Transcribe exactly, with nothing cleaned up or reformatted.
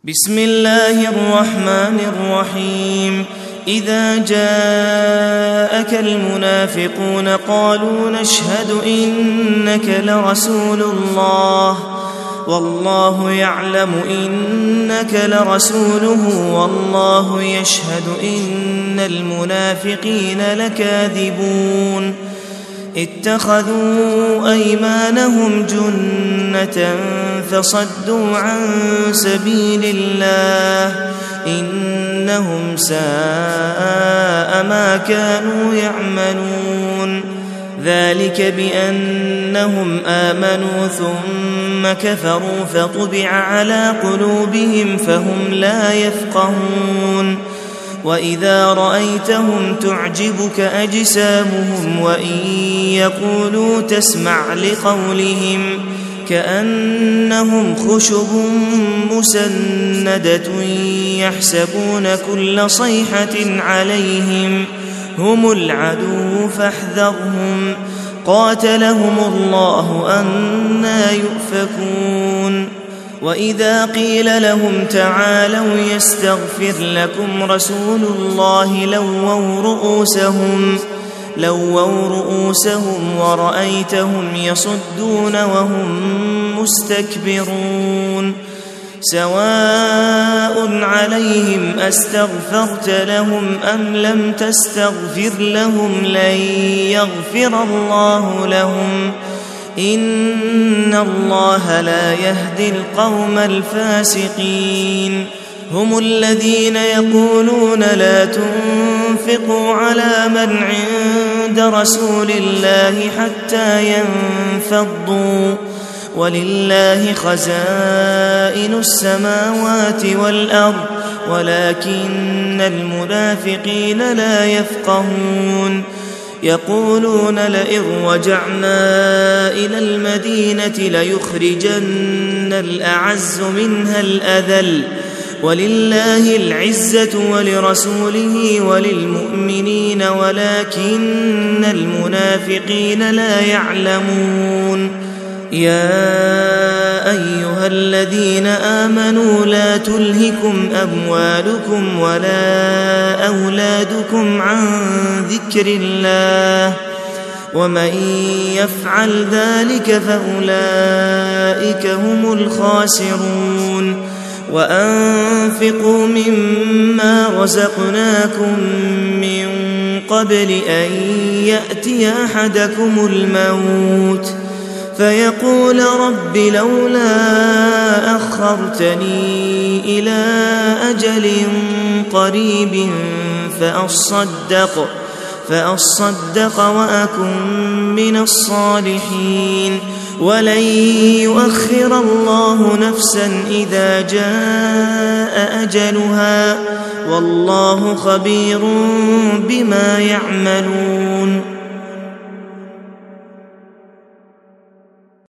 بسم الله الرحمن الرحيم. إذا جاءك المنافقون قالوا نشهد إنك لرسول الله والله يعلم إنك لرسوله والله يشهد إن المنافقين لكاذبون. اتخذوا أيمانهم جنة فصدوا عن سبيل الله إنهم ساء ما كانوا يعملون. ذلك بأنهم آمنوا ثم كفروا فطبع على قلوبهم فهم لا يفقهون. وإذا رأيتهم تعجبك أجسامهم وإن يقولوا تسمع لقولهم كأنهم خشب مسندة يحسبون كل صيحة عليهم هم العدو فاحذرهم قاتلهم الله أنى يؤفكون. وإذا قيل لهم تعالوا يستغفر لكم رسول الله لووا رؤوسهم لووا رؤوسهم ورأيتهم يصدون وهم مستكبرون. سواء عليهم أستغفرت لهم أم لم تستغفر لهم لن يغفر الله لهم إن الله لا يهدي القوم الفاسقين. هم الذين يقولون لا تنفقوا على من عند رسول الله حتى ينفضوا ولله خزائن السماوات والأرض ولكن المنافقين لا يفقهون. يقولون لئن رجعنا إلى المدينة ليخرجن الأعز منها الأذل ولله العزة ولرسوله وللمؤمنين ولكن المنافقين لا يعلمون. يا أيها الذين آمنوا لا تلهكم أموالكم ولا أولادكم عن ذكر الله ومن يفعل ذلك فأولئك هم الخاسرون. وأنفقوا مما رزقناكم من قبل أن يأتي أحدكم الموت فيقول رب لولا أخرتني إلى أجل قريب فأصدق فأصدق وأكن من الصالحين ولن يؤخر الله نفسا إذا جاء أجلها والله خبير بما يعملون.